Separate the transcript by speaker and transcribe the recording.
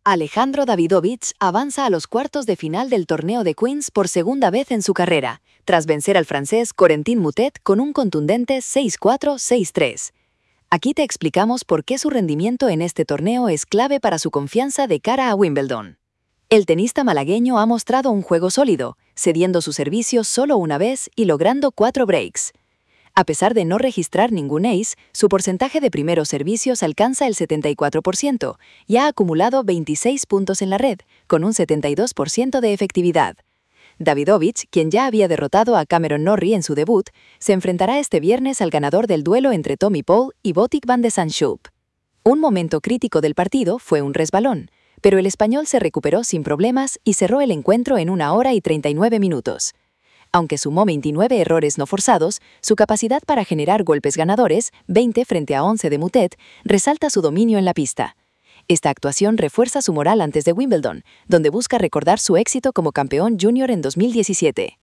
Speaker 1: Alejandro Davidovich avanza a los cuartos de final del torneo de Queens por segunda vez en su carrera, tras vencer al francés Corentin Moutet con un contundente 6-4, 6-3. Aquí te explicamos por qué su rendimiento en este torneo es clave para su confianza de cara a Wimbledon. El tenista malagueño ha mostrado un juego sólido, cediendo su servicio solo una vez y logrando 4 breaks. A pesar de no registrar ningún ace, su porcentaje de primeros servicios alcanza el 74% y ha acumulado 26 puntos en la red, con un 72% de efectividad. Davidovich, quien ya había derrotado a Cameron Norrie en su debut, se enfrentará este viernes al ganador del duelo entre Tommy Paul y Botic van de Zandschulp. Un momento crítico del partido fue un resbalón, pero el español se recuperó sin problemas y cerró el encuentro en 1 hora y 39 minutos. Aunque sumó 29 errores no forzados, su capacidad para generar golpes ganadores, 20 frente a 11 de Moutet, resalta su dominio en la pista. Esta actuación refuerza su moral antes de Wimbledon, donde busca recordar su éxito como campeón junior en 2017.